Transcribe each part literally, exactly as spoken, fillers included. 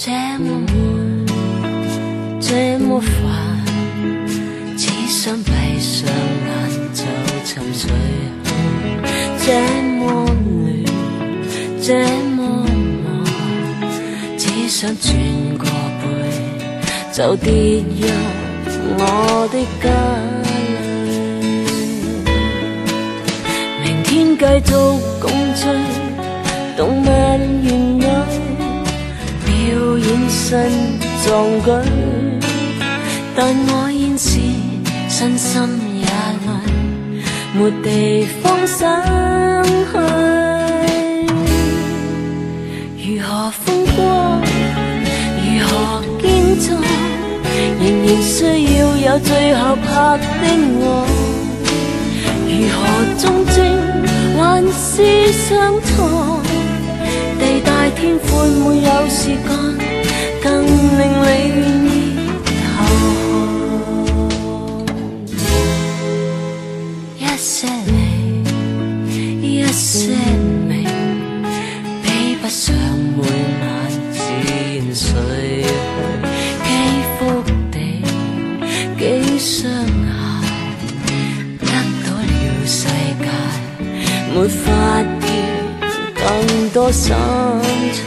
这么悶，這麼煩，只想閉上眼就沉睡去。這麼亂，這麼忙，只想轉個背就跌入我的家裏。明天繼續共聚，動物園裏表演新壯舉，但我現時身心也累，沒地方想去。如何風光，如何堅壯，仍然需要有最後拍的我。如何忠貞，還是相錯？地大天闊，沒有事幹，更令你願意投降。一些你，一些明，比不上每晚自然睡去。幾幅地，幾雙鞋，得到了世界，沒法更多心趣，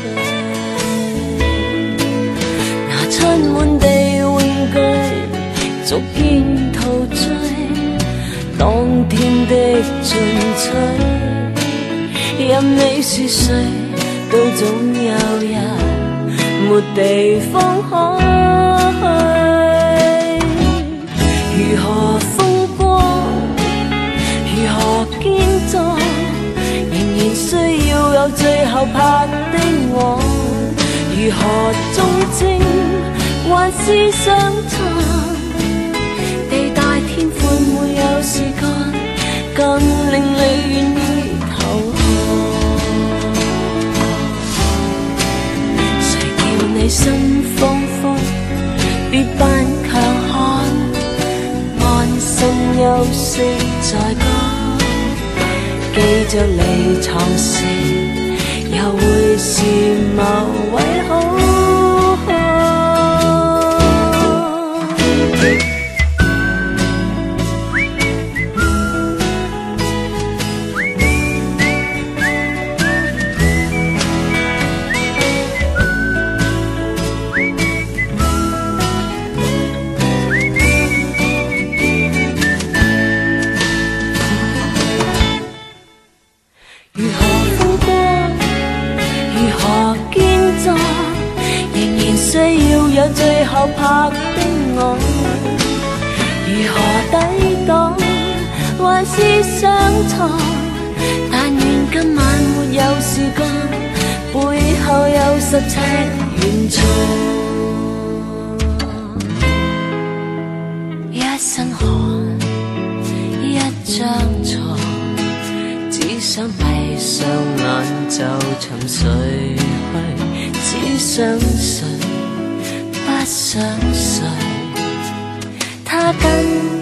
拿出滿地玩具，逐件陶醉，當天的進取。任你是誰，都總有日沒地方可去。如何風光，如何堅壯，需要有最後拍的我。如何忠貞，還是相殘？地大天闊，沒有事幹，更令你願意投降。誰叫你心慌慌，別扮強悍，安心休息再講。記着離床時，又會是某位好有最後拍的我。如何抵擋，還是想藏？但願今晚沒有事幹，背後有十尺遠藏。一身汗，一張床，只想閉上眼就沉睡去。只想睡，不想睡，他跟